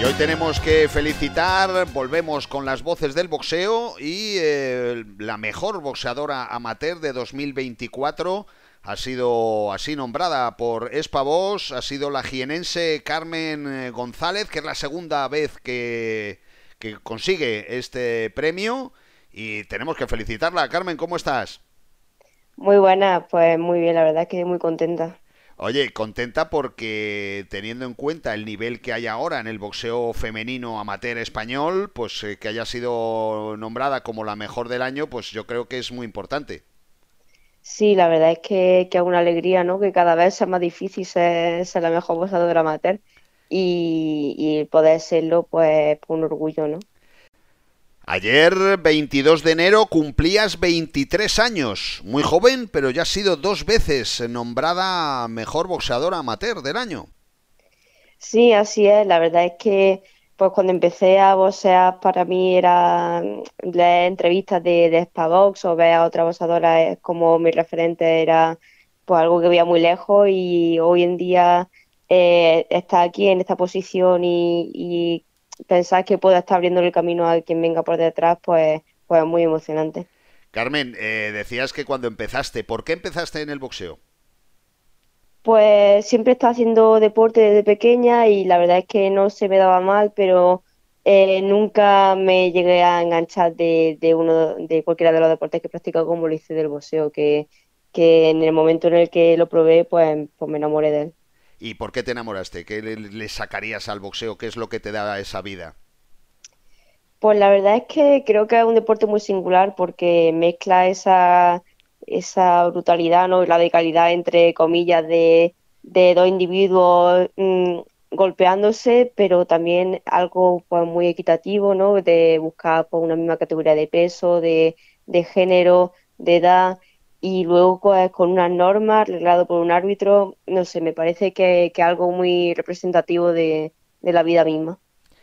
Y hoy tenemos que felicitar, volvemos con las voces del boxeo y la mejor boxeadora amateur de 2024 ha sido así nombrada por Espavos, ha sido la jienense Carmen González, que es la segunda vez que consigue este premio y tenemos que felicitarla. Carmen, ¿cómo estás? Muy buena, pues muy bien, la verdad es que muy contenta. Oye, contenta porque teniendo en cuenta el nivel que hay ahora en el boxeo femenino amateur español, pues que haya sido nombrada como la mejor del año, pues yo creo que es muy importante. Sí, la verdad es que es una alegría, ¿no? Que cada vez sea más difícil ser la mejor boxeadora amateur y poder serlo, pues un orgullo, ¿no? Ayer, 22 de enero, cumplías 23 años. Muy joven, pero ya has sido dos veces nombrada mejor boxeadora amateur del año. Sí, así es. La verdad es que pues cuando empecé a boxear para mí era leer entrevistas de Spavox o ver a otra boxeadora como mi referente era pues algo que veía muy lejos y hoy en día estar aquí en esta posición y pensar que puedo estar abriendo el camino a quien venga por detrás pues es muy emocionante. Carmen, decías que cuando empezaste, ¿por qué empezaste en el boxeo? Pues siempre he estado haciendo deporte desde pequeña y la verdad es que no se me daba mal, pero nunca me llegué a enganchar de cualquiera de los deportes que he practicado como lo hice del boxeo, que en el momento en el que lo probé, pues me enamoré de él. ¿Y por qué te enamoraste? ¿Qué le sacarías al boxeo? ¿Qué es lo que te da esa vida? Pues la verdad es que creo que es un deporte muy singular porque mezcla esa brutalidad, ¿no? Y la radicalidad entre comillas de dos individuos golpeándose, pero también algo pues muy equitativo, ¿no? De buscar pues, una misma categoría de peso, de género, de edad, y luego pues, con unas normas arreglado por un árbitro, no sé, me parece que algo muy representativo de la vida misma.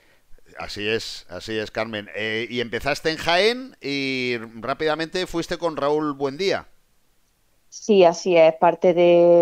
Así es, Carmen. Y empezaste en Jaén y rápidamente fuiste con Raúl Buendía. Sí, así es, parte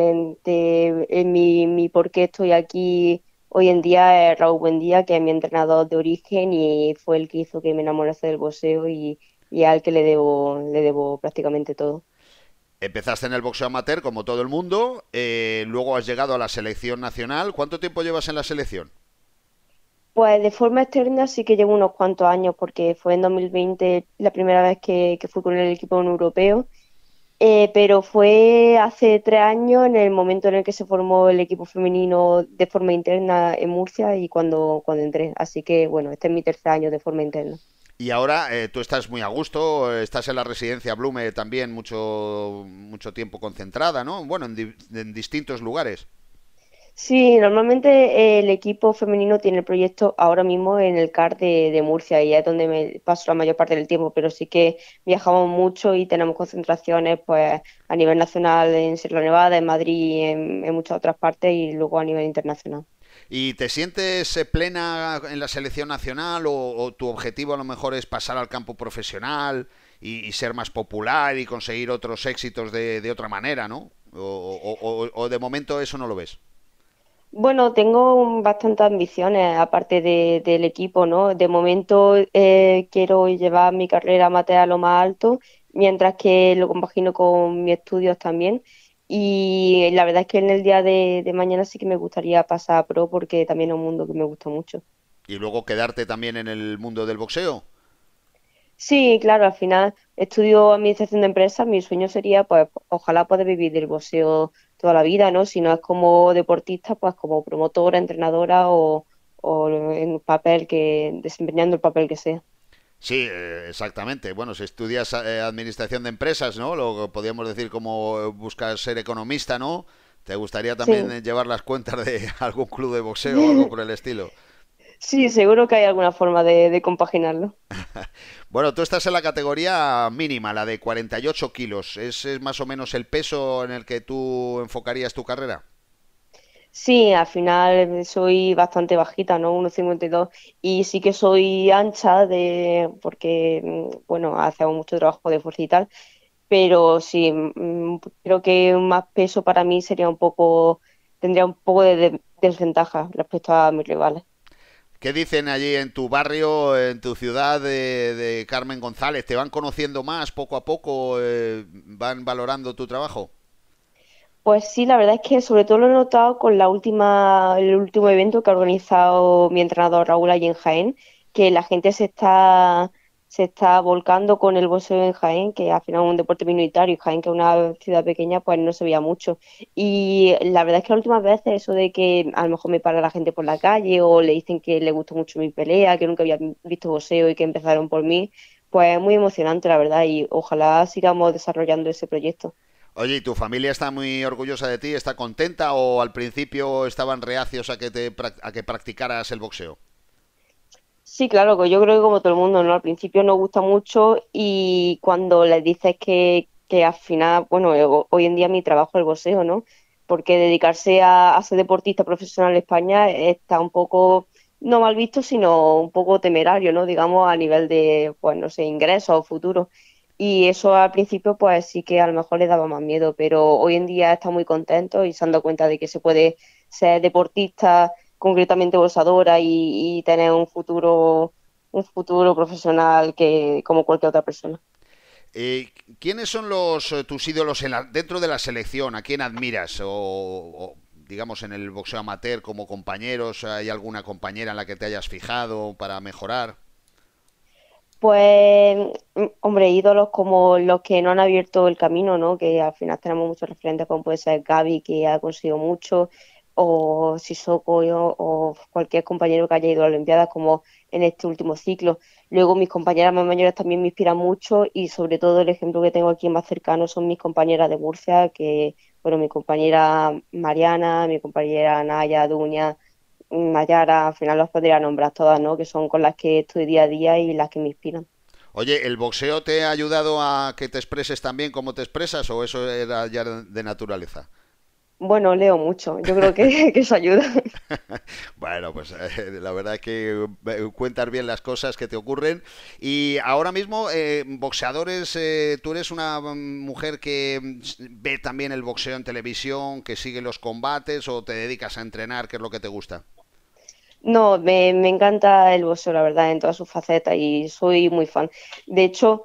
de mi por qué estoy aquí hoy en día es Raúl Buendía, que es mi entrenador de origen y fue el que hizo que me enamorase del boxeo y al que le debo prácticamente todo. Empezaste en el boxeo amateur, como todo el mundo. Luego has llegado a la selección nacional. ¿Cuánto tiempo llevas en la selección? Pues de forma externa sí que llevo unos cuantos años, porque fue en 2020 la primera vez que fui con el equipo europeo. Pero fue hace 3 años en el momento en el que se formó el equipo femenino de forma interna en Murcia y cuando entré. Así que bueno, este es mi tercer año de forma interna. Y ahora tú estás muy a gusto, estás en la residencia Blume también mucho tiempo concentrada, ¿no? Bueno, en distintos lugares. Sí, normalmente el equipo femenino tiene el proyecto ahora mismo en el CAR de Murcia y es donde me paso la mayor parte del tiempo, pero sí que viajamos mucho y tenemos concentraciones pues a nivel nacional en Sierra Nevada, en Madrid, en muchas otras partes y luego a nivel internacional. ¿Y te sientes plena en la selección nacional o tu objetivo a lo mejor es pasar al campo profesional y ser más popular y conseguir otros éxitos de otra manera, ¿no? O de momento eso no lo ves. Bueno, tengo bastantes ambiciones aparte del equipo, ¿no? De momento quiero llevar mi carrera amateur a lo más alto, mientras que lo compagino con mis estudios también. Y la verdad es que en el día de mañana sí que me gustaría pasar a pro porque también es un mundo que me gusta mucho. Y luego quedarte también en el mundo del boxeo. Sí, claro, al final estudio administración de empresas, mi sueño sería, pues, ojalá poder vivir del boxeo toda la vida, ¿no? Si no es como deportista, pues como promotora, entrenadora o en un papel desempeñando el papel que sea. Sí, exactamente. Bueno, si estudias administración de empresas, ¿no? Lo que podríamos decir como buscas ser economista, ¿no? ¿Te gustaría también Sí. llevar las cuentas de algún club de boxeo o algo por el estilo? Sí, seguro que hay alguna forma de compaginarlo. Bueno, tú estás en la categoría mínima, la de 48 kilos. Es más o menos el peso en el que tú enfocarías tu carrera? Sí, al final soy bastante bajita, ¿no? 1,52 y sí que soy ancha porque, bueno, hacemos mucho trabajo de fuerza y tal, pero sí, creo que más peso para mí tendría un poco de desventaja respecto a mis rivales. ¿Qué dicen allí en tu barrio, en tu ciudad de Carmen González? ¿Te van conociendo más poco a poco? ¿Van valorando tu trabajo? Pues sí, la verdad es que sobre todo lo he notado con el último evento que ha organizado mi entrenador Raúl allí en Jaén, que la gente se está volcando con el boxeo en Jaén, que al final es un deporte minoritario, y Jaén, que es una ciudad pequeña, pues no se veía mucho. Y la verdad es que las últimas veces eso de que a lo mejor me para la gente por la calle o le dicen que le gustó mucho mi pelea, que nunca había visto boxeo y que empezaron por mí, pues es muy emocionante, la verdad, y ojalá sigamos desarrollando ese proyecto. Oye, ¿y tu familia está muy orgullosa de ti? ¿Está contenta o al principio estaban reacios a que a que practicaras el boxeo? Sí, claro, que yo creo que como todo el mundo, ¿no? Al principio nos gusta mucho y cuando les dices que al final, bueno, hoy en día mi trabajo es el boxeo, ¿no? Porque dedicarse a ser deportista profesional en España está un poco, no mal visto, sino un poco temerario, ¿no? Digamos, a nivel de, pues no sé, ingresos o futuro. Y eso al principio, pues sí que a lo mejor les daba más miedo, pero hoy en día están muy contentos y se han dado cuenta de que se puede ser deportista concretamente bolsadora y tener un futuro profesional que como cualquier otra persona. Eh, ¿Quiénes son tus ídolos dentro de la selección? ¿A quién admiras? Digamos, en el boxeo amateur como compañeros, ¿hay alguna compañera en la que te hayas fijado para mejorar? Pues, hombre, ídolos como los que no han abierto el camino, ¿no? Que al final tenemos muchos referentes, como puede ser Gaby, que ha conseguido mucho, o Sissoko, o cualquier compañero que haya ido a las Olimpiadas, como en este último ciclo. Luego, mis compañeras más mayores también me inspiran mucho, y sobre todo el ejemplo que tengo aquí más cercano son mis compañeras de Murcia, que, bueno, mi compañera Mariana, mi compañera Naya, Duña. Nayara, al final los podría nombrar todas, ¿no? Que son con las que estoy día a día y las que me inspiran. Oye, ¿el boxeo te ha ayudado a que te expreses también como te expresas o eso era ya de naturaleza? Bueno, leo mucho, yo creo que, que eso ayuda. Bueno, pues la verdad es que cuentas bien las cosas que te ocurren. Y ahora mismo, boxeadores, ¿tú eres una mujer que ve también el boxeo en televisión, que sigue los combates o te dedicas a entrenar? ¿Qué es lo que te gusta? No, me encanta el boxeo, la verdad, en todas sus facetas y soy muy fan. De hecho,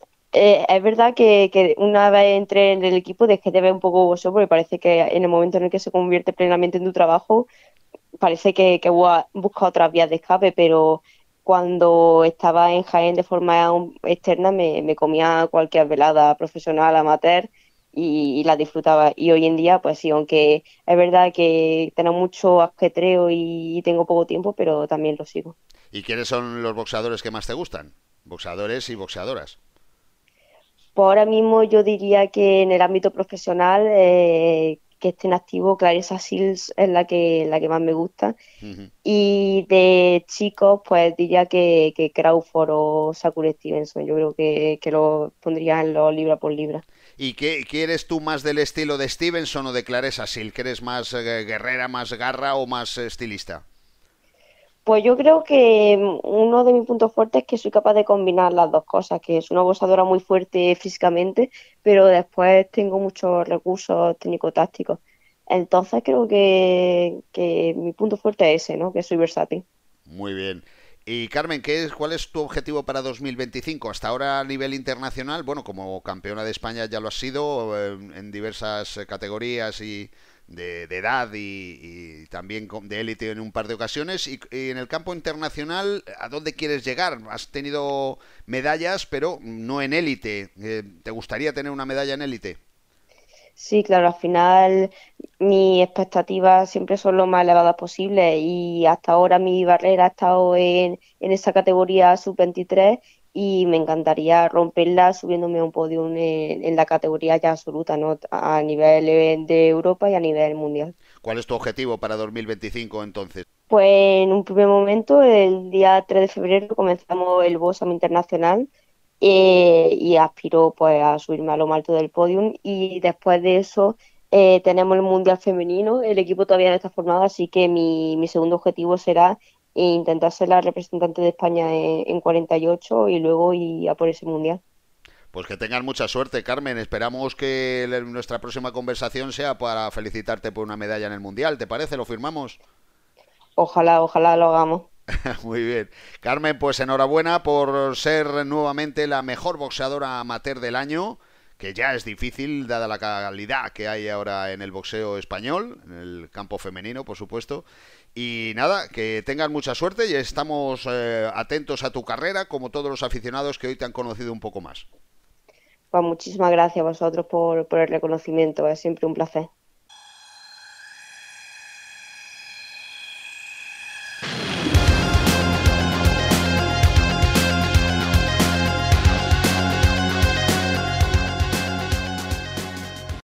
es verdad que una vez entré en el equipo dejé de ver un poco boxeo porque parece que en el momento en el que se convierte plenamente en tu trabajo, parece que busca otras vías de escape, pero cuando estaba en Jaén de forma externa me comía cualquier velada profesional, amateur y la disfrutaba. Y hoy en día, pues sí, aunque es verdad que tengo mucho ajetreo y tengo poco tiempo, pero también lo sigo. ¿Y quiénes son los boxeadores que más te gustan? Boxeadores y boxeadoras. Pues ahora mismo yo diría que en el ámbito profesional que estén activos, Clarissa Shields es la que más me gusta. Y de chicos, pues diría que Crawford o Shakur Stevenson. Yo creo que lo pondría en los libra por libra. ¿Y qué eres tú más del estilo de Stevenson o de Claressa Shields? ¿Que eres más guerrera, más garra o más estilista? Pues yo creo que uno de mis puntos fuertes es que soy capaz de combinar las dos cosas, que es una boxeadora muy fuerte físicamente, pero después tengo muchos recursos técnico-tácticos. Entonces creo que mi punto fuerte es ese, ¿no? Que soy versátil. Muy bien. Y Carmen, ¿cuál es tu objetivo para 2025? Hasta ahora a nivel internacional, bueno, como campeona de España ya lo has sido en diversas categorías y de edad y también de élite en un par de ocasiones. Y en el campo internacional, ¿a dónde quieres llegar? Has tenido medallas, pero no en élite. ¿Te gustaría tener una medalla en élite? Sí, claro, al final mis expectativas siempre son lo más elevadas posible y hasta ahora mi barrera ha estado en esa categoría sub-23 y me encantaría romperla subiéndome a un podio en la categoría ya absoluta, ¿no? A nivel de Europa y a nivel mundial. ¿Cuál es tu objetivo para 2025 entonces? Pues en un primer momento, el día 3 de febrero, comenzamos el BOSAM Internacional y aspiro pues a subirme a lo más alto del podium y después de eso tenemos el Mundial Femenino, el equipo todavía no está formado, así que mi segundo objetivo será intentar ser la representante de España en 48 y luego ir a por ese Mundial. Pues que tengas mucha suerte, Carmen. Esperamos que nuestra próxima conversación sea para felicitarte por una medalla en el Mundial. ¿Te parece? ¿Lo firmamos? Ojalá, ojalá lo hagamos. Muy bien. Carmen, pues enhorabuena por ser nuevamente la mejor boxeadora amateur del año, que ya es difícil dada la calidad que hay ahora en el boxeo español, en el campo femenino, por supuesto. Y nada, que tengas mucha suerte y estamos atentos a tu carrera, como todos los aficionados que hoy te han conocido un poco más. Pues muchísimas gracias a vosotros por el reconocimiento, es siempre un placer.